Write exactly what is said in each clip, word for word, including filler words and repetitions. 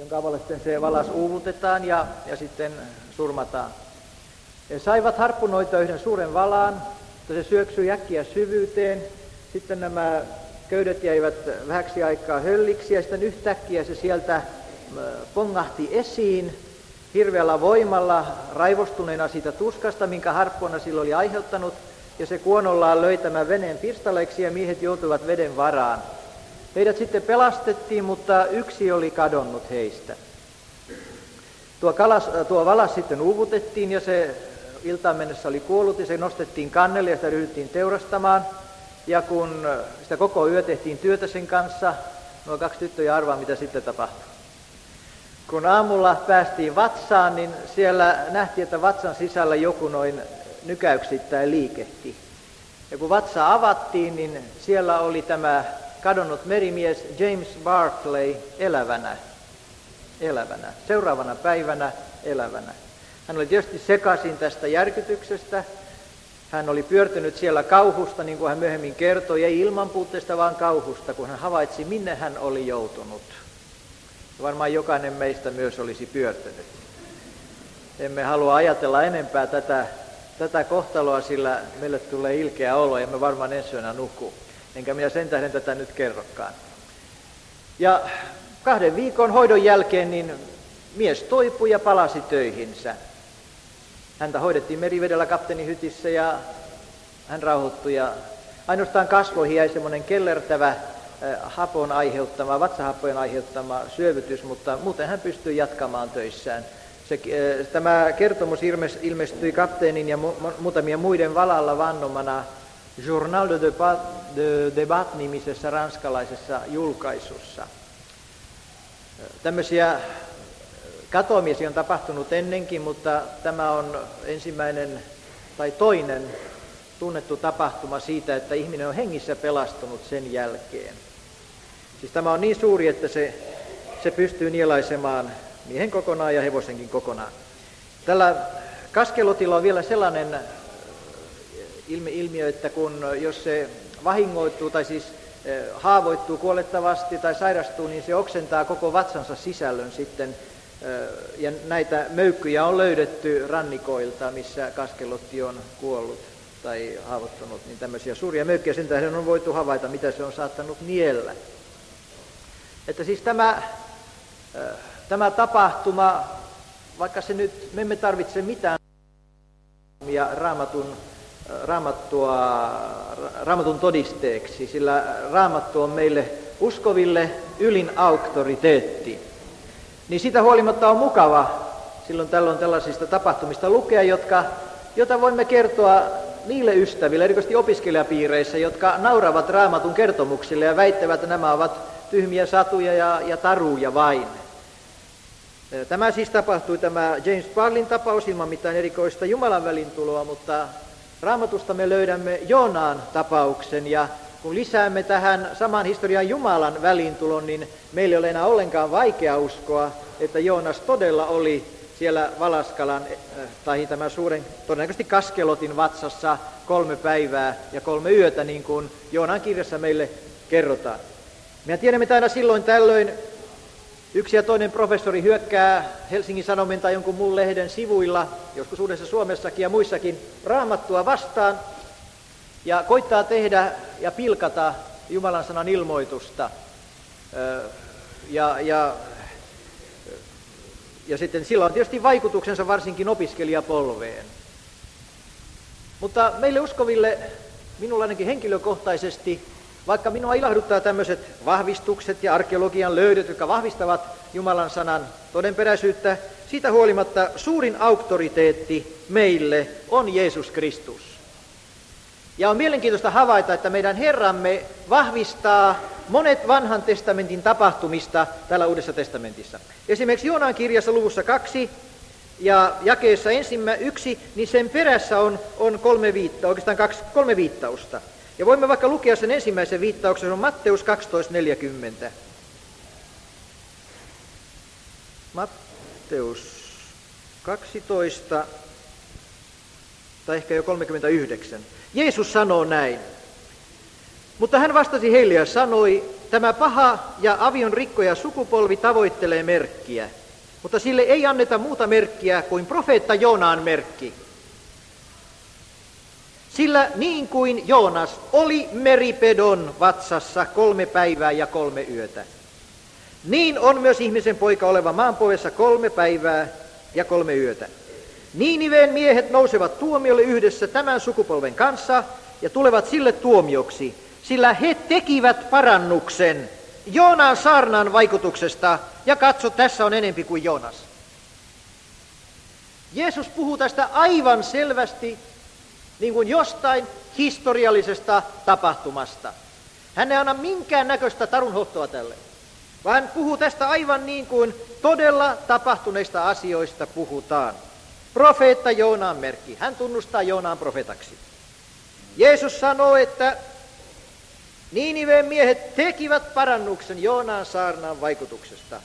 jonka avulla sitten se valas uuvutetaan ja, ja sitten surmataan. He saivat harppunoita yhden suuren valaan, mutta se syöksyi äkkiä syvyyteen. Sitten nämä köydet jäivät vähäksi aikaa hölliksi ja sitten yhtäkkiä se sieltä pongahti esiin hirveällä voimalla, raivostuneena siitä tuskasta, minkä harppuna silloin oli aiheuttanut, ja se kuonollaan löi tämän veneen pirstaleiksi ja miehet joutuivat veden varaan. Heidät sitten pelastettiin, mutta yksi oli kadonnut heistä. Tuo, kalas, tuo valas sitten uuvutettiin ja se iltaan mennessä oli kuollut ja se nostettiin kannelle ja sitä ryhdyttiin teurastamaan. Ja kun sitä koko yö tehtiin työtä sen kanssa, nuo kaksi tyttöjä arvaa, mitä sitten tapahtui. Kun aamulla päästiin vatsaan, niin siellä nähtiin, että vatsan sisällä joku noin nykäyksittäin liikehti. Ja kun vatsa avattiin, niin siellä oli tämä kadonnut merimies James Barclay elävänä. Elävänä. Seuraavana päivänä elävänä. Hän oli tietysti sekaisin tästä järkytyksestä. Hän oli pyörtynyt siellä kauhusta, niin kuin hän myöhemmin kertoi, ei ilmanpuutteesta, vaan kauhusta, kun hän havaitsi, minne hän oli joutunut. Ja varmaan jokainen meistä myös olisi pyörtynyt. Emme halua ajatella enempää tätä, tätä kohtaloa, sillä meille tulee ilkeä olo ja me varmaan ensi yönä nukkuu. Enkä minä sen tähden tätä nyt kerrokaan. Ja kahden viikon hoidon jälkeen niin mies toipui ja palasi töihinsä. Häntä hoidettiin merivedellä kapteenin hytissä ja hän rauhoittui. Ja ainoastaan kasvoihin jäi semmoinen kellertävä hapon aiheuttama, vatsahappojen aiheuttama syövytys, mutta muuten hän pystyi jatkamaan töissään. Se, tämä kertomus ilmestyi kapteenin ja mu- muutamien muiden valalla vannomana Journal de Debat, de Debat-nimisessä ranskalaisessa julkaisussa. Tämmöisiä katoamisia on tapahtunut ennenkin, mutta tämä on ensimmäinen tai toinen tunnettu tapahtuma siitä, että ihminen on hengissä pelastunut sen jälkeen. Siis tämä on niin suuri, että se, se pystyy nielaisemaan miehen kokonaan ja hevosenkin kokonaan. Tällä kaskelotilla on vielä sellainen ilmiö, että kun jos se vahingoittuu tai siis haavoittuu kuolettavasti tai sairastuu, niin se oksentaa koko vatsansa sisällön sitten. Ja näitä möykkyjä on löydetty rannikoilta, missä kaskelotti on kuollut tai haavoittunut, niin tämmöisiä suuria möykkyjä. Sen tähden on voitu havaita, mitä se on saattanut niellä. Että siis tämä, tämä tapahtuma, vaikka se nyt, me emme tarvitse mitään ja raamatun, raamattua, raamatun todisteeksi, sillä raamattu on meille uskoville ylin auktoriteetti. Niin siitä huolimatta on mukava silloin tällöin tällaisista tapahtumista lukea, jotka, jota voimme kertoa niille ystäville, erikoisesti opiskelijapiireissä, jotka nauravat raamatun kertomuksille ja väittävät, että nämä ovat tyhmiä satuja ja, ja taruja vain. Tämä siis tapahtui, tämä James Barclayn tapaus ilman mitään erikoista Jumalan välintuloa, mutta raamatusta me löydämme Joonaan tapauksen ja kun lisäämme tähän saman historian Jumalan väliintulon, niin meillä ei ole enää ollenkaan vaikea uskoa, että Joonas todella oli siellä Valaskalan, tai tämän suuren, todennäköisesti kaskelotin vatsassa kolme päivää ja kolme yötä, niin kuin Joonan kirjassa meille kerrotaan. Me tiedämme, että aina silloin tällöin yksi ja toinen professori hyökkää Helsingin Sanomien tai jonkun muun lehden sivuilla, joskus Uudessa Suomessakin ja muissakin, Raamattua vastaan, ja koittaa tehdä ja pilkata Jumalan sanan ilmoitusta. Ja, ja, ja sitten sillä on tietysti vaikutuksensa varsinkin opiskelijapolveen. Mutta meille uskoville, minulla ainakin henkilökohtaisesti, vaikka minua ilahduttaa tämmöiset vahvistukset ja arkeologian löydöt, jotka vahvistavat Jumalan sanan todenperäisyyttä, siitä huolimatta suurin auktoriteetti meille on Jeesus Kristus. Ja on mielenkiintoista havaita, että meidän Herramme vahvistaa monet vanhan testamentin tapahtumista täällä Uudessa testamentissa. Esimerkiksi Joonan kirjassa luvussa kaksi ja jakeessa ensimmä yksi, niin sen perässä on, on kolme, viitta, oikeastaan kaksi, kolme viittausta. Ja voimme vaikka lukea sen ensimmäisen viittauksen, se on Matteus kaksitoista neljäkymmentä. Matteus kaksitoista, tai ehkä jo kolmekymmentäyhdeksän. Jeesus sanoo näin. Mutta hän vastasi heille ja sanoi, tämä paha ja avion rikkoja sukupolvi tavoittelee merkkiä, mutta sille ei anneta muuta merkkiä kuin profeetta Joonaan merkki. Sillä niin kuin Joonas oli meripedon vatsassa kolme päivää ja kolme yötä, niin on myös ihmisen poika oleva maanpohjassa kolme päivää ja kolme yötä. Niiniveen miehet nousevat tuomiolle yhdessä tämän sukupolven kanssa ja tulevat sille tuomioksi, sillä he tekivät parannuksen Joonaan saarnan vaikutuksesta, ja katso, tässä on enempi kuin Joonas. Jeesus puhuu tästä aivan selvästi niin kuin jostain historiallisesta tapahtumasta. Hän ei anna minkään näköistä tarunhohtoa tälle, vaan hän puhuu tästä aivan niin kuin todella tapahtuneista asioista puhutaan. Profeetta Joonaan merkki. Hän tunnustaa Joonaan profetaksi. Jeesus sanoo, että Niiniveen miehet tekivät parannuksen Joonaan saarnan vaikutuksesta.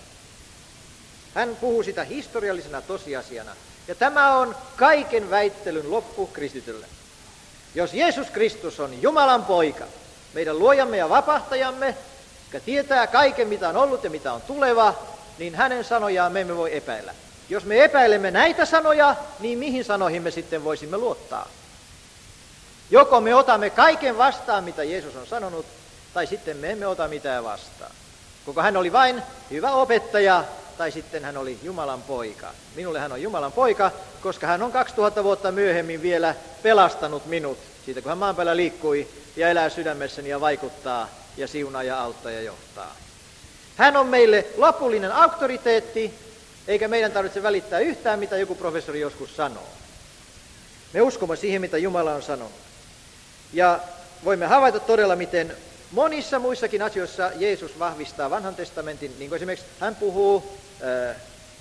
Hän puhuu sitä historiallisena tosiasiana. Ja tämä on kaiken väittelyn loppu kristitylle. Jos Jeesus Kristus on Jumalan poika, meidän luojamme ja vapahtajamme, joka tietää kaiken mitä on ollut ja mitä on tuleva, niin hänen sanojaan me emme voi epäillä. Jos me epäilemme näitä sanoja, niin mihin sanoihin me sitten voisimme luottaa? Joko me otamme kaiken vastaan, mitä Jeesus on sanonut, tai sitten me emme ota mitään vastaan. Koko hän oli vain hyvä opettaja, tai sitten hän oli Jumalan poika. Minulle hän on Jumalan poika, koska hän on kaksituhatta vuotta myöhemmin vielä pelastanut minut siitä, kun hän maan päällä liikkui ja elää sydämessäni ja vaikuttaa ja siunaa ja auttaa ja johtaa. Hän on meille lopullinen auktoriteetti, eikä meidän tarvitse välittää yhtään, mitä joku professori joskus sanoo. Me uskomme siihen, mitä Jumala on sanonut. Ja voimme havaita todella, miten monissa muissakin asioissa Jeesus vahvistaa vanhan testamentin, niin kuin esimerkiksi hän puhuu ää,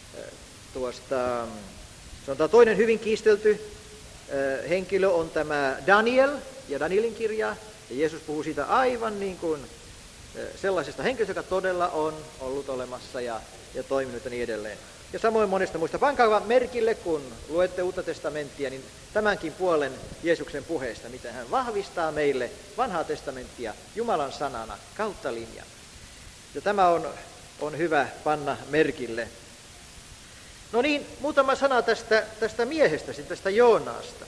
tuosta, sanotaan toinen hyvin kiistelty ää, henkilö on tämä Daniel ja Danielin kirja, ja Jeesus puhuu siitä aivan niin kuin ää, sellaisesta henkilöstä, joka todella on ollut olemassa ja, ja toiminut ja niin edelleen. Ja samoin monesta muista. Pankaa merkille, kun luette Uutta testamenttia, niin tämänkin puolen Jeesuksen puheesta, miten hän vahvistaa meille vanhaa testamenttia Jumalan sanana kautta linjan. Ja tämä on, on hyvä panna merkille. No niin, muutama sana tästä, tästä miehestä, tästä Joonaasta.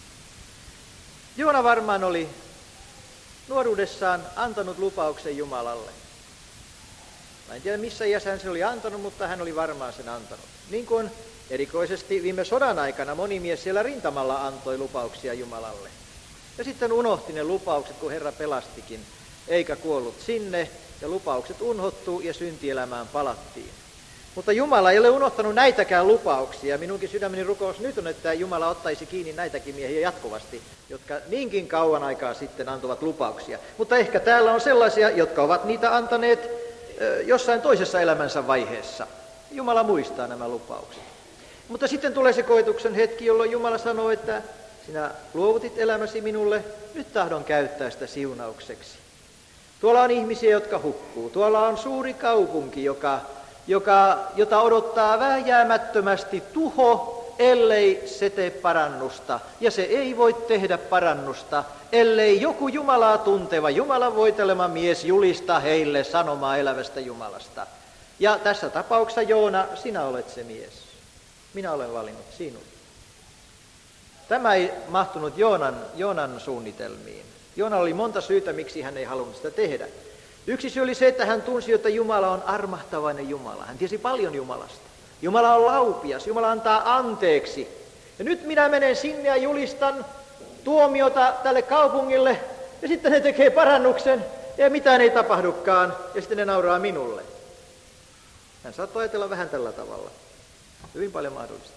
Joona varmaan oli nuoruudessaan antanut lupauksen Jumalalle. Mä en tiedä missä iässä hän sen oli antanut, mutta hän oli varmaan sen antanut. Niin kuin erikoisesti viime sodan aikana moni mies siellä rintamalla antoi lupauksia Jumalalle. Ja sitten unohti ne lupaukset, kun Herra pelastikin, eikä kuollut sinne, ja lupaukset unhottuu ja syntielämään palattiin. Mutta Jumala ei ole unohtanut näitäkään lupauksia. Minunkin sydämeni rukous nyt on, että Jumala ottaisi kiinni näitäkin miehiä jatkuvasti, jotka niinkin kauan aikaa sitten antoivat lupauksia. Mutta ehkä täällä on sellaisia, jotka ovat niitä antaneet jossain toisessa elämänsä vaiheessa. Jumala muistaa nämä lupaukset. Mutta sitten tulee se koetuksen hetki, jolloin Jumala sanoo, että sinä luovutit elämäsi minulle, nyt tahdon käyttää sitä siunaukseksi. Tuolla on ihmisiä, jotka hukkuu. Tuolla on suuri kaupunki, joka, joka, jota odottaa vääjäämättömästi tuho, ellei se tee parannusta. Ja se ei voi tehdä parannusta, ellei joku Jumalaa tunteva, Jumalan voitelema mies julista heille sanomaa elävästä Jumalasta. Ja tässä tapauksessa Joona, sinä olet se mies. Minä olen valinnut sinut. Tämä ei mahtunut Joonan, Joonan suunnitelmiin. Joona oli monta syytä, miksi hän ei halunnut sitä tehdä. Yksi syy oli se, että hän tunsi, että Jumala on armahtavainen Jumala. Hän tiesi paljon Jumalasta. Jumala on laupias, Jumala antaa anteeksi. Ja nyt minä menen sinne ja julistan tuomiota tälle kaupungille, ja sitten ne tekee parannuksen, ja mitään ei tapahdukaan, ja sitten ne nauraa minulle. Hän saattoi ajatella vähän tällä tavalla. Hyvin paljon mahdollista.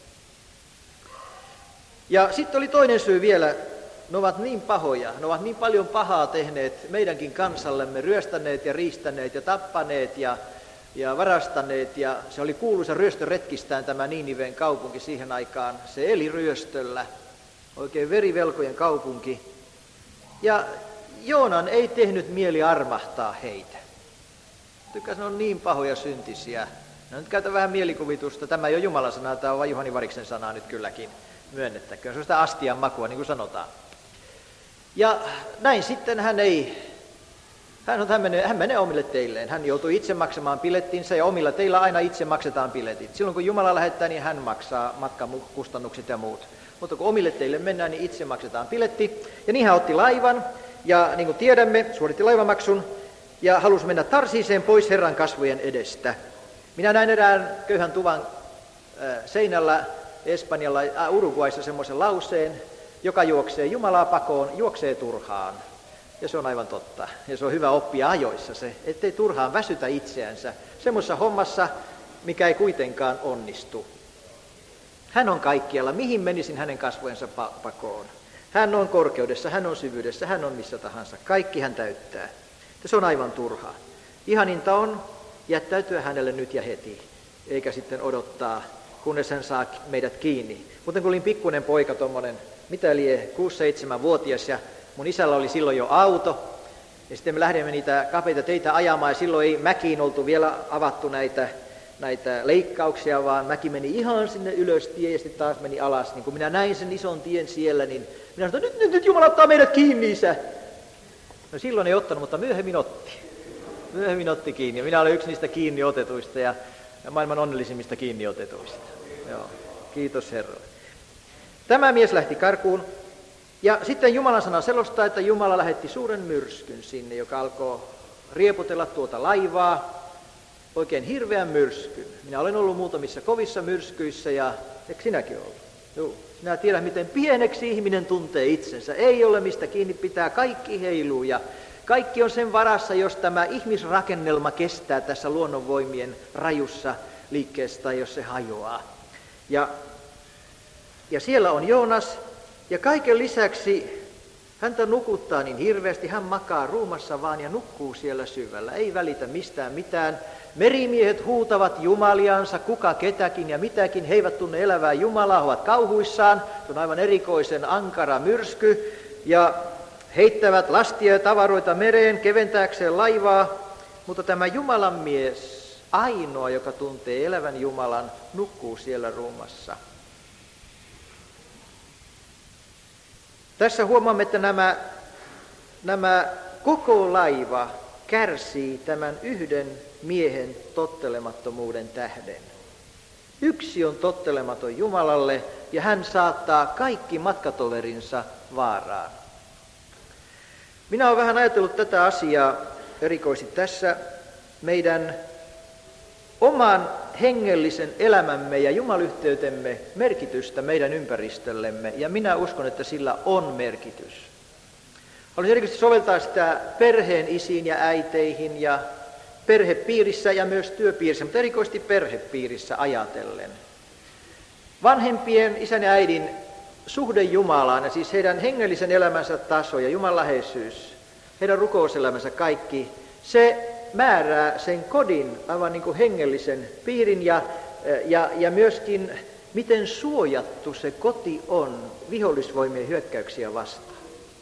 Ja sitten oli toinen syy vielä. Ne ovat niin pahoja, ne ovat niin paljon pahaa tehneet meidänkin kansallemme, ryöstäneet ja riistäneet ja tappaneet ja, ja varastaneet. Ja se oli kuuluisa ryöstöretkistään tämä Niiniveen kaupunki siihen aikaan. Se eli ryöstöllä, oikein verivelkojen kaupunki. Ja Joonan ei tehnyt mieli armahtaa heitä. Tykkäs, ne on niin pahoja syntisiä. No nyt käytä vähän mielikuvitusta. Tämä ei ole Jumalan sanaa, tämä on vain Juhani Variksen sanaa nyt kylläkin. Myönnettäköön. Se on sitä astian makua, niin kuin sanotaan. Ja näin sitten hän ei, Hän, on, hän, menee, hän menee omille teilleen. Hän joutui itse maksamaan bilettinsä ja omilla teillä aina itse maksetaan biletit. Silloin kun Jumala lähettää, niin hän maksaa matkakustannukset ja muut. Mutta kun omille teille mennään, niin itse maksetaan biletti. Ja niin hän otti laivan ja niin kuin tiedämme, suoritti laivamaksun ja halusi mennä Tarsiiseen pois Herran kasvojen edestä. Minä näin erään köyhän tuvan äh, seinällä Espanjalla, äh, Uruguayssa semmoisen lauseen, joka juoksee Jumalaa pakoon, juoksee turhaan. Ja se on aivan totta. Ja se on hyvä oppia ajoissa se, ettei turhaan väsytä itseänsä semmoisessa hommassa, mikä ei kuitenkaan onnistu. Hän on kaikkialla. Mihin menisin hänen kasvojensa pakoon? Hän on korkeudessa, hän on syvyydessä, hän on missä tahansa. Kaikki hän täyttää. Ja se on aivan turhaa. Ihaninta on jättäytyä hänelle nyt ja heti, eikä sitten odottaa, kunnes hän saa meidät kiinni. Mutta kun olin pikkuinen poika, tuommoinen, mitä lie, kuusi seitsemän vuotias, ja mun isällä oli silloin jo auto, ja sitten me lähdemme niitä kapeita teitä ajamaan, ja silloin ei mäkiin oltu vielä avattu näitä, näitä leikkauksia, vaan mäki meni ihan sinne ylös tie, ja sitten taas meni alas. Niin kun minä näin sen ison tien siellä, niin minä sanoin, nyt, nyt, nyt Jumala ottaa meidät kiinni, isä. No silloin ei ottanut, mutta myöhemmin otti. Myöhemmin otti kiinni, ja minä olen yksi niistä kiinni otetuista, ja maailman onnellisimmista kiinni otetuista. Joo, kiitos Herralle. Tämä mies lähti karkuun. Ja sitten Jumalan sana selostaa, että Jumala lähetti suuren myrskyn sinne, joka alkoi rieputella tuota laivaa. Oikein hirveän myrskyn. Minä olen ollut muutamissa kovissa myrskyissä ja eikö sinäkin ollut? Joo. Sinä tiedät, miten pieneksi ihminen tuntee itsensä. Ei ole mistä kiinni pitää, kaikki heiluu ja kaikki on sen varassa, jos tämä ihmisrakennelma kestää tässä luonnonvoimien rajussa liikkeessä tai jos se hajoaa. Ja, ja siellä on Joonas. Ja kaiken lisäksi häntä nukuttaa niin hirveästi, hän makaa ruumassa vaan ja nukkuu siellä syvällä, ei välitä mistään mitään. Merimiehet huutavat jumaliansa, kuka ketäkin ja mitäkin, he eivät tunne elävää Jumalaa, ovat kauhuissaan, se on aivan erikoisen ankara myrsky, ja heittävät lastia ja tavaroita mereen keventääkseen laivaa, mutta tämä Jumalan mies, ainoa joka tuntee elävän Jumalan, nukkuu siellä ruumassa. Tässä huomaamme, että nämä, nämä koko laiva kärsii tämän yhden miehen tottelemattomuuden tähden. Yksi on tottelematon Jumalalle ja hän saattaa kaikki matkatoverinsa vaaraan. Minä olen vähän ajatellut tätä asiaa erikoisesti tässä meidän oman hengellisen elämämme ja jumalyhteytemme merkitystä meidän ympäristöllemme, ja minä uskon, että sillä on merkitys. Haluaisin erityisesti soveltaa sitä perheen isiin ja äiteihin ja perhepiirissä ja myös työpiirissä, mutta erikoisesti perhepiirissä ajatellen. Vanhempien isän ja äidin suhde Jumalaan, ja siis heidän hengellisen elämänsä taso ja Jumalan läheisyys, heidän rukouselämänsä kaikki, se määrää sen kodin aivan niin kuin hengellisen piirin ja, ja, ja myöskin miten suojattu se koti on vihollisvoimien hyökkäyksiä vastaan.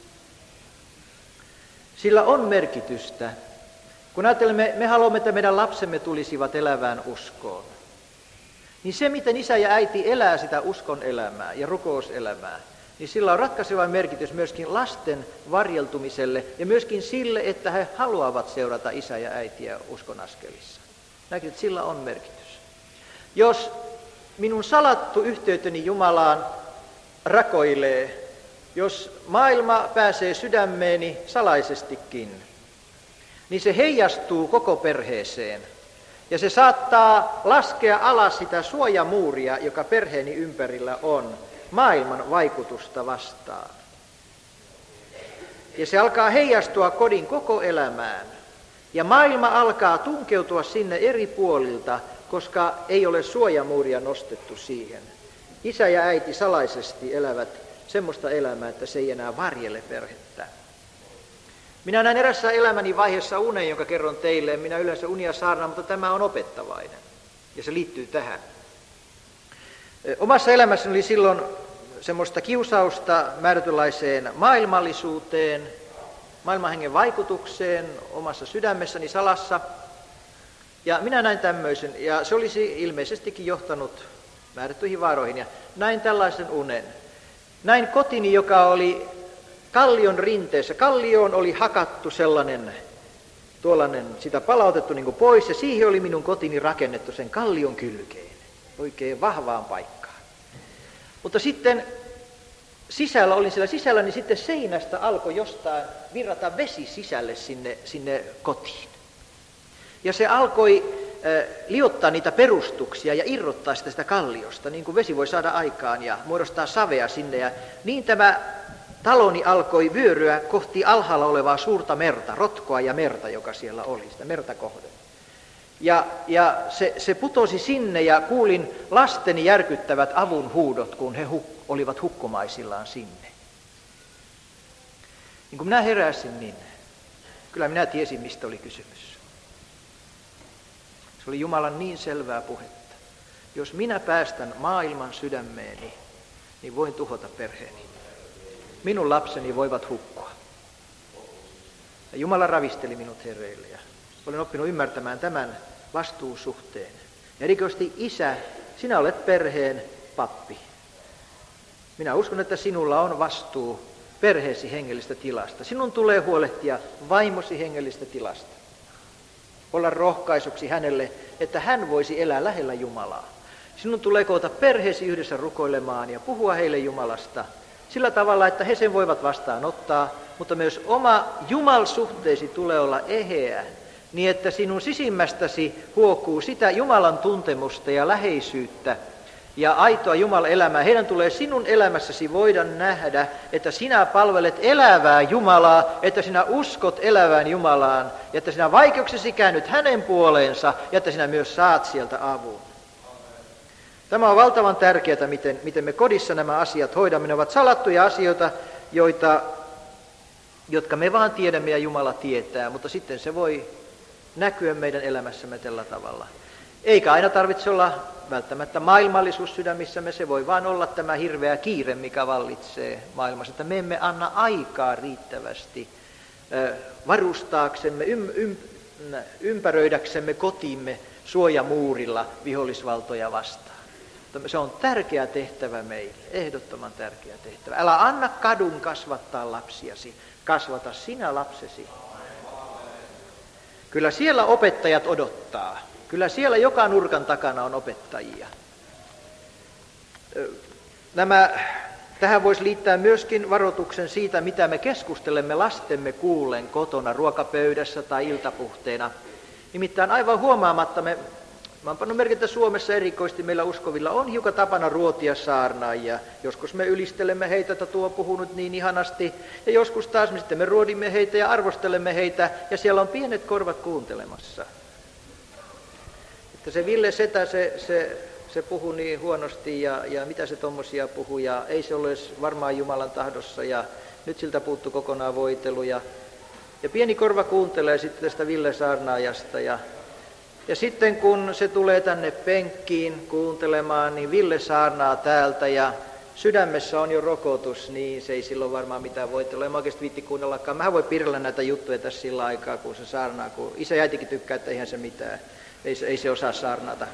Sillä on merkitystä. Kun ajattelemme, me haluamme, että meidän lapsemme tulisivat elävään uskoon, niin se, miten isä ja äiti elää sitä uskon elämää ja rukouselämää, niin sillä on ratkaiseva merkitys myöskin lasten varjeltumiselle ja myöskin sille, että he haluavat seurata isä ja äitiä uskon askelissa. Näkyy, että sillä on merkitys. Jos minun salattu yhteyteni Jumalaan rakoilee, jos maailma pääsee sydämeeni salaisestikin, niin se heijastuu koko perheeseen. Ja se saattaa laskea alas sitä suojamuuria, joka perheeni ympärillä on, maailman vaikutusta vastaan. Ja se alkaa heijastua kodin koko elämään. Ja maailma alkaa tunkeutua sinne eri puolilta, koska ei ole suojamuuria nostettu siihen. Isä ja äiti salaisesti elävät semmoista elämää, että se ei enää varjele perhettä. Minä näin erässä elämäni vaiheessa unen, jonka kerron teille. Minä yleensä unia saarnaan, mutta tämä on opettavainen. Ja se liittyy tähän. Omassa elämässäni oli silloin semmoista kiusausta määrätynlaiseen maailmallisuuteen, maailmanhengen vaikutukseen omassa sydämessäni salassa. Ja minä näin tämmöisen, ja se olisi ilmeisestikin johtanut määrättyihin vaaroihin. Ja näin tällaisen unen. Näin kotini, joka oli kallion rinteessä. Kallioon oli hakattu sellainen tuollainen sitä palautettu niin kuin pois, ja siihen oli minun kotini rakennettu sen kallion kylkeen, oikein vahvaan paikkaan. Mutta sitten sisällä, olin siellä sisällä, niin sitten seinästä alkoi jostain virrata vesi sisälle sinne, sinne kotiin. Ja se alkoi äh, liottaa niitä perustuksia ja irrottaa sitä, sitä kalliosta, niin kuin vesi voi saada aikaan ja muodostaa savea sinne. Ja niin tämä taloni alkoi vyöryä kohti alhaalla olevaa suurta merta, rotkoa ja merta, joka siellä oli, sitä merta kohden. Ja, ja se, se putosi sinne ja kuulin lasteni järkyttävät avun huudot, kun he huk, olivat hukkumaisillaan sinne. Niin kun minä heräsin, niin kyllä minä tiesin, mistä oli kysymys. Se oli Jumalan niin selvää puhetta. Jos minä päästän maailman sydämeeni, niin voin tuhota perheeni. Minun lapseni voivat hukkua. Ja Jumala ravisteli minut hereille ja olen oppinut ymmärtämään tämän vastuusuhteen. Erikoisesti isä, sinä olet perheen pappi. Minä uskon, että sinulla on vastuu perheesi hengellistä tilasta. Sinun tulee huolehtia vaimosi hengellistä tilasta. Olla rohkaisuksi hänelle, että hän voisi elää lähellä Jumalaa. Sinun tulee koota perheesi yhdessä rukoilemaan ja puhua heille Jumalasta sillä tavalla, että he sen voivat vastaanottaa, mutta myös oma Jumalsuhteesi tulee olla eheä, niin että sinun sisimmästäsi huokuu sitä Jumalan tuntemusta ja läheisyyttä ja aitoa Jumalan elämää. Heidän tulee sinun elämässäsi voida nähdä, että sinä palvelet elävää Jumalaa, että sinä uskot elävään Jumalaan, ja että sinä vaikeuksesi käännyt hänen puoleensa, ja että sinä myös saat sieltä avun. Tämä on valtavan tärkeää, miten, miten me kodissa nämä asiat hoidamme. Ne ovat salattuja asioita, joita, jotka me vaan tiedämme ja Jumala tietää, mutta sitten se voi näkyä meidän elämässämme tällä tavalla. Eikä aina tarvitse olla välttämättä maailmallisuus sydämissämme, se voi vaan olla tämä hirveä kiire, mikä vallitsee maailmassa, että me emme anna aikaa riittävästi varustaaksemme, ym, ym, ympäröidäksemme kotimme suojamuurilla vihollisvaltoja vastaan. Se on tärkeä tehtävä meille, ehdottoman tärkeä tehtävä. Älä anna kadun kasvattaa lapsiasi, kasvata sinä lapsesi. Kyllä siellä opettajat odottaa. Kyllä siellä joka nurkan takana on opettajia. Nämä, tähän voisi liittää myöskin varoituksen siitä, mitä me keskustelemme lastemme kuullen kotona, ruokapöydässä tai iltapuhteena. Nimittäin aivan huomaamatta me, mä oon pannut merkitä Suomessa erikoisesti meillä uskovilla, on hiukan tapana ruotia saarnaajia. Joskus me ylисtelemme heitä, että tuo on puhunut niin ihanasti, ja joskus taas me sitten me ruodimme heitä ja arvostelemme heitä, ja siellä on pienet korvat kuuntelemassa. Että se Ville Setä, se, se, se puhuu niin huonosti, ja, ja mitä se tommosia puhuu, ja ei se ole varmaan Jumalan tahdossa, ja nyt siltä puuttuu kokonaan voitelu, ja, ja pieni korva kuuntelee sitten tästä Ville saarnaajasta, ja Ja sitten kun se tulee tänne penkkiin kuuntelemaan, niin Ville saarnaa täältä ja sydämessä on jo rokotus, niin se ei silloin varmaan mitään voitella. En mä oikeasti viitti kuunnellakaan. Mähän voi piirrellä näitä juttuja tässä sillä aikaa, kun se saarnaa, kun isä ja äitikin tykkää, että eihän se mitään. Ei se, ei se osaa saarnata.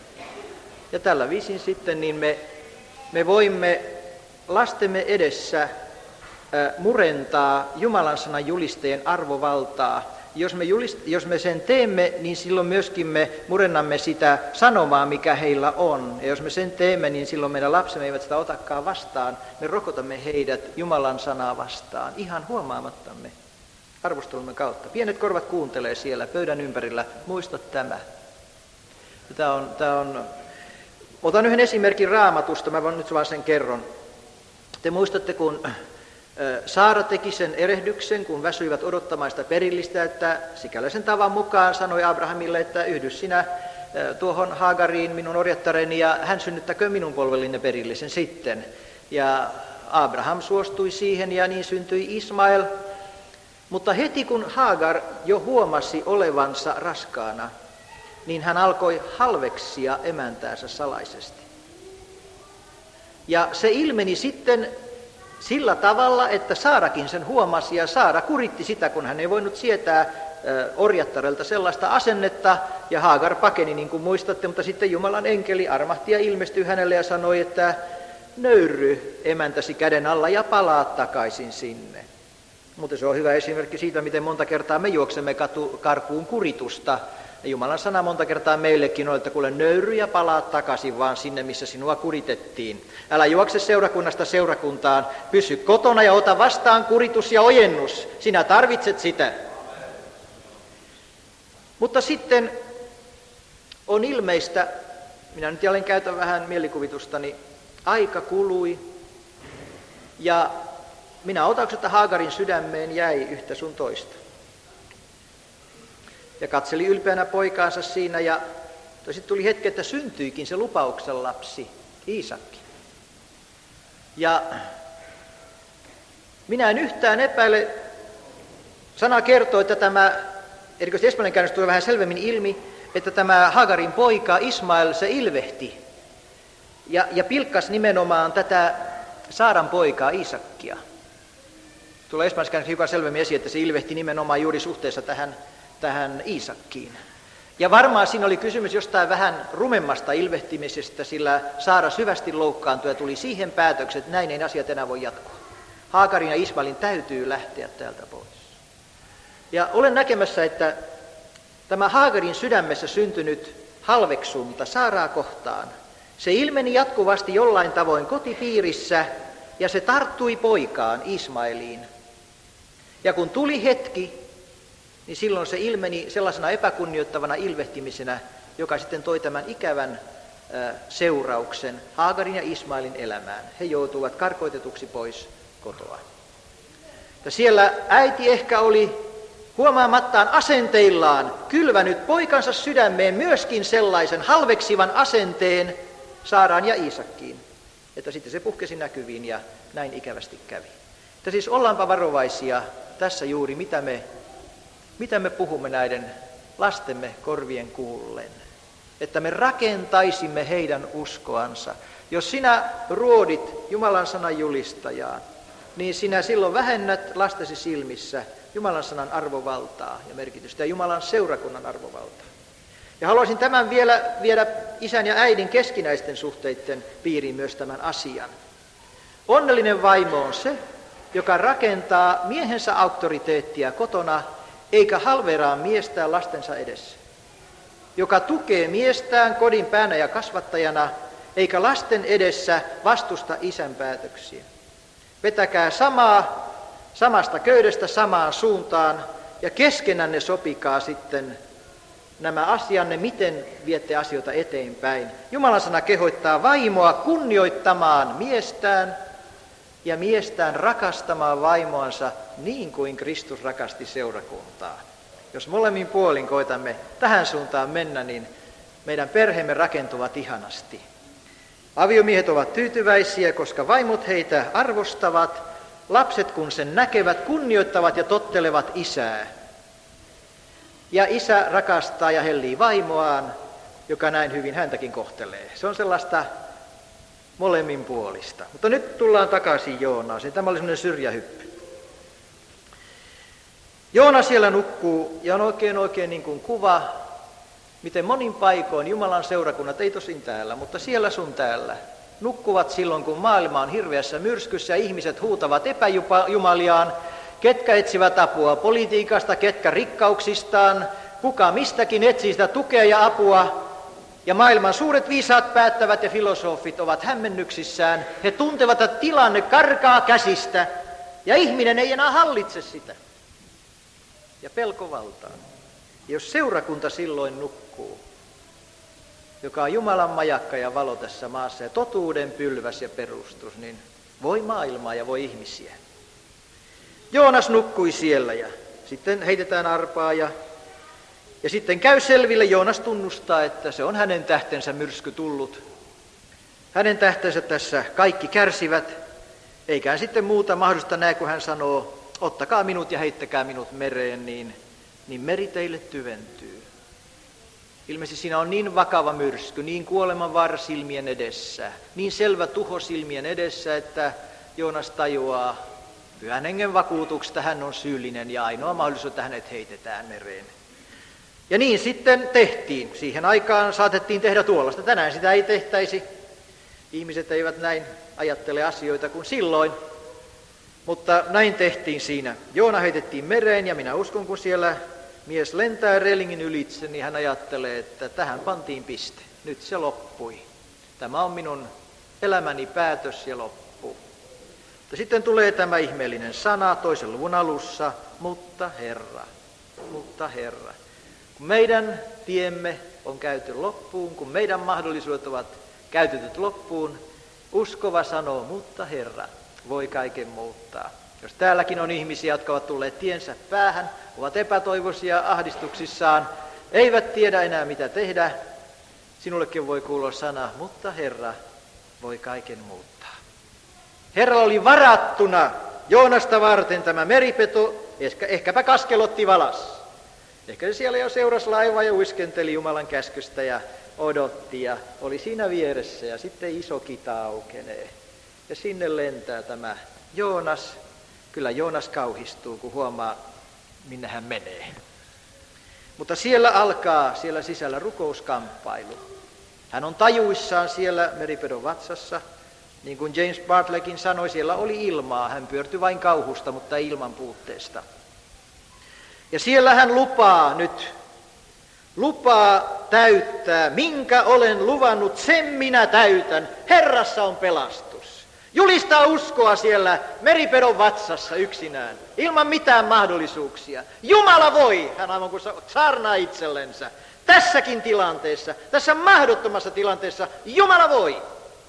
Ja tällä viisin sitten niin me, me voimme lastemme edessä äh, murentaa Jumalan sanan julistajien arvovaltaa. Jos me, julist, jos me sen teemme, niin silloin myöskin me murennamme sitä sanomaa, mikä heillä on. Ja jos me sen teemme, niin silloin meidän lapsemme eivät sitä otakaan vastaan. Me rokotamme heidät Jumalan sanaa vastaan ihan huomaamattamme arvostelumme kautta. Pienet korvat kuuntelee siellä pöydän ympärillä. Muista tämä. Tämä on, tämä on... Otan yhden esimerkin Raamatusta, mä nyt vaan sen kerron. Te muistatte, kun Saara teki sen erehdyksen, kun väsyivät odottamaan sitä perillistä, että sikäläisen tavan mukaan sanoi Abrahamille, että yhdy sinä tuohon Haagariin, minun orjattareni, ja hän synnyttäkö minun polvellinen perillisen sitten. Ja Abraham suostui siihen, ja niin syntyi Ismael. Mutta heti kun Haagar jo huomasi olevansa raskaana, niin hän alkoi halveksia emäntäänsä salaisesti. Ja se ilmeni sitten sillä tavalla, että Saarakin sen huomasi, ja Saara kuritti sitä, kun hän ei voinut sietää orjattarelta sellaista asennetta, ja Haagar pakeni, niin kuin muistatte, mutta sitten Jumalan enkeli armahti ja ilmestyi hänelle ja sanoi, että nöyry emäntäsi käden alla ja palaa takaisin sinne. Mutta se on hyvä esimerkki siitä, miten monta kertaa me juoksemme katu, karkuun kuritusta. Ja Jumalan sana monta kertaa meillekin on, että kuule nöyry ja palaa takaisin vaan sinne, missä sinua kuritettiin. Älä juokse seurakunnasta seurakuntaan, pysy kotona ja ota vastaan kuritus ja ojennus. Sinä tarvitset sitä. Mutta sitten on ilmeistä, minä nyt jälleen käytän vähän mielikuvitustani, aika kului ja minä otaksun, että Haagarin sydämeen jäi yhtä sun toista. Ja katseli ylpeänä poikaansa siinä ja sitten tuli hetki, että syntyikin se lupauksen lapsi, Iisakki. Ja minä en yhtään epäile, sana kertoo, että tämä, erikoisesti espanjan käännös tulee vähän selvemmin ilmi, että tämä Haagarin poika Ismael se ilvehti ja, ja pilkkas nimenomaan tätä Saaran poikaa Iisakkia. Tulee espanjassa käännös hiukan selvemmin esiin, että se ilvehti nimenomaan juuri suhteessa tähän tähän Iisakkiin. Ja varmaan siinä oli kysymys jostain vähän rumemmasta ilvehtimisestä, sillä Saara syvästi loukkaantui ja tuli siihen päätökseen, että näin ei asiat enää voi jatkua. Haagarin ja Ismaelin täytyy lähteä täältä pois. Ja olen näkemässä, että tämä Haagarin sydämessä syntynyt halveksunta Saaraa kohtaan, se ilmeni jatkuvasti jollain tavoin kotipiirissä ja se tarttui poikaan Ismaeliin. Ja kun tuli hetki, niin silloin se ilmeni sellaisena epäkunnioittavana ilvehtimisenä, joka sitten toi tämän ikävän äh, seurauksen Haagarin ja Ismaelin elämään. He joutuivat karkoitetuksi pois kotoa. Ja siellä äiti ehkä oli huomaamattaan asenteillaan kylvänyt poikansa sydämeen myöskin sellaisen halveksivan asenteen Saaraan ja Iisakkiin, että sitten se puhkesi näkyviin ja näin ikävästi kävi. Että siis ollaanpa varovaisia tässä juuri, mitä me Mitä me puhumme näiden lastemme korvien kuullen? Että me rakentaisimme heidän uskoansa. Jos sinä ruodit Jumalan sanan julistajaa, niin sinä silloin vähennät lastesi silmissä Jumalan sanan arvovaltaa ja merkitystä ja Jumalan seurakunnan arvovaltaa. Ja haluaisin tämän vielä viedä isän ja äidin keskinäisten suhteiden piiriin myös tämän asian. Onnellinen vaimo on se, joka rakentaa miehensä auktoriteettia kotona, eikä halveraa miestään lastensa edessä, joka tukee miestään kodin päänä ja kasvattajana, eikä lasten edessä vastusta isän päätöksiä. Vetäkää samaa, samasta köydestä samaan suuntaan ja keskenänne sopikaa sitten nämä asianne, miten viette asioita eteenpäin. Jumalan sana kehottaa vaimoa kunnioittamaan miestään ja miestään rakastamaan vaimoansa niin kuin Kristus rakasti seurakuntaa. Jos molemmin puolin koitamme tähän suuntaan mennä, niin meidän perheemme rakentuvat ihanasti. Aviomiehet ovat tyytyväisiä, koska vaimot heitä arvostavat. Lapset kun sen näkevät, kunnioittavat ja tottelevat isää. Ja isä rakastaa ja hellii vaimoaan, joka näin hyvin häntäkin kohtelee. Se on sellaista molemmin puolista. Mutta nyt tullaan takaisin Joonaaseen. Tämä oli semmoinen syrjähyppy. Joona siellä nukkuu ja on oikein oikein niin kuin kuva, miten monin paikoin Jumalan seurakunnat, ei tosin täällä, mutta siellä sun täällä, nukkuvat silloin, kun maailma on hirveässä myrskyssä ja ihmiset huutavat epäjumaliaan, ketkä etsivät apua politiikasta, ketkä rikkauksistaan, kuka mistäkin etsii sitä tukea ja apua. Ja maailman suuret viisaat päättävät ja filosofit ovat hämmennyksissään. He tuntevat, että tilanne karkaa käsistä ja ihminen ei enää hallitse sitä. Ja pelko valtaa. Ja jos seurakunta silloin nukkuu, joka on Jumalan majakka ja valo tässä maassa ja totuuden pylväs ja perustus, niin voi maailmaa ja voi ihmisiä. Joonas nukkui siellä ja sitten heitetään arpaa ja, ja sitten käy selville, Joonas tunnustaa, että se on hänen tähtensä myrsky tullut. Hänen tähtensä tässä kaikki kärsivät, eikä sitten muuta mahdollista näe, kun hän sanoo, ottakaa minut ja heittäkää minut mereen, niin, niin meri teille tyventyy. Ilmeisesti siinä on niin vakava myrsky, niin kuolemanvaara silmien edessä, niin selvä tuho silmien edessä, että Joonas tajuaa pyhän hengen vakuutuksesta, hän on syyllinen ja ainoa mahdollisuus, että hänet heitetään mereen. Ja niin sitten tehtiin. Siihen aikaan saatettiin tehdä tuollaista. Tänään sitä ei tehtäisi. Ihmiset eivät näin ajattele asioita kuin silloin. Mutta näin tehtiin siinä. Joona heitettiin mereen ja minä uskon, kun siellä mies lentää relingin ylitse, niin hän ajattelee, että tähän pantiin piste. Nyt se loppui. Tämä on minun elämäni päätös ja loppu. Mutta sitten tulee tämä ihmeellinen sana toisen luvun alussa, mutta Herra, mutta Herra. Kun meidän tiemme on käyty loppuun, kun meidän mahdollisuudet ovat käytetyt loppuun, uskova sanoo, mutta Herra voi kaiken muuttaa. Jos täälläkin on ihmisiä, jotka ovat tulleet tiensä päähän, ovat epätoivoisia ahdistuksissaan, eivät tiedä enää mitä tehdä, sinullekin voi kuulla sana, mutta Herra voi kaiken muuttaa. Herra oli varattuna Joonasta varten tämä meripeto, ehkä, ehkäpä kaskelotti valas. Ehkä se siellä jo seurasi laivaa ja uiskenteli Jumalan käskystä ja odotti ja oli siinä vieressä ja sitten iso kita aukenee. Ja sinne lentää tämä Joonas. Kyllä Joonas kauhistuu, kun huomaa, minne hän menee. Mutta siellä alkaa siellä sisällä rukouskamppailu. Hän on tajuissaan siellä meripedon vatsassa. Niin kuin James Bartlekin sanoi, siellä oli ilmaa. Hän pyörtyi vain kauhusta, mutta ei ilman puutteesta. Ja siellä hän lupaa nyt, lupaa täyttää, minkä olen luvannut, sen minä täytän. Herrassa on pelastus. Julistaa uskoa siellä meripedon vatsassa yksinään, ilman mitään mahdollisuuksia. Jumala voi, hän aivan kuin saarnaa itsellensä. Tässäkin tilanteessa, tässä mahdottomassa tilanteessa, Jumala voi.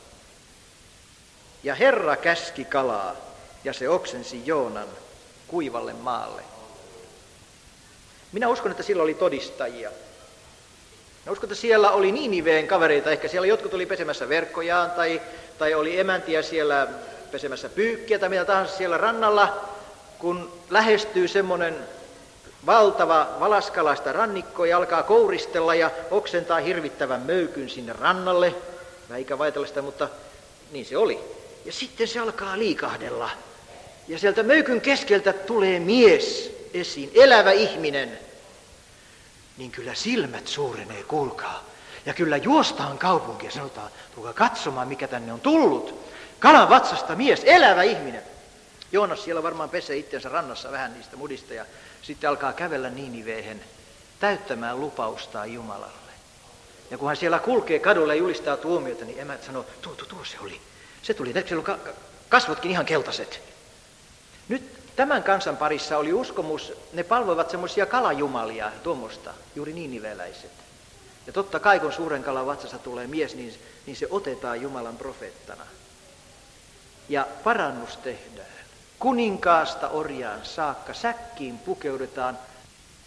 Ja Herra käski kalaa, ja se oksensi Joonan kuivalle maalle. Minä uskon, että sillä oli todistajia. Minä uskon, että siellä oli Niiniveen kavereita, ehkä siellä jotkut oli pesemässä verkkojaan, tai, tai oli emäntiä siellä pesemässä pyykkiä, tai mitä tahansa siellä rannalla, kun lähestyy semmoinen valtava valaskalaista rannikko ja alkaa kouristella ja oksentaa hirvittävän möykyn sinne rannalle. Mä eikä vaitella sitä, mutta niin se oli. Ja sitten se alkaa liikahdella. Ja sieltä möykyn keskeltä tulee mies esiin, elävä ihminen. Niin kyllä silmät suurenee, kuulkaa. Ja kyllä juostaan kaupunkiin ja sanotaan, tulkaa katsomaan mikä tänne on tullut. Kalan vatsasta mies, elävä ihminen. Joonas siellä varmaan pesee itsensä rannassa vähän niistä mudista ja sitten alkaa kävellä Niiniveen täyttämään lupaustaan Jumalalle. Ja kun hän siellä kulkee kadulla ja julistaa tuomiota, niin emät sanoo, tuo, tuo, tuo se oli. Se tuli, siellä on kasvotkin ihan keltaiset. Nyt tämän kansan parissa oli uskomus, ne palvoivat semmoisia kalajumalia, tuommoista, juuri niiniveläiset. Ja totta kai kun suuren kalan vatsasta tulee mies, niin, niin se otetaan Jumalan profeettana. Ja parannus tehdään. Kuninkaasta orjaan saakka säkkiin pukeudutaan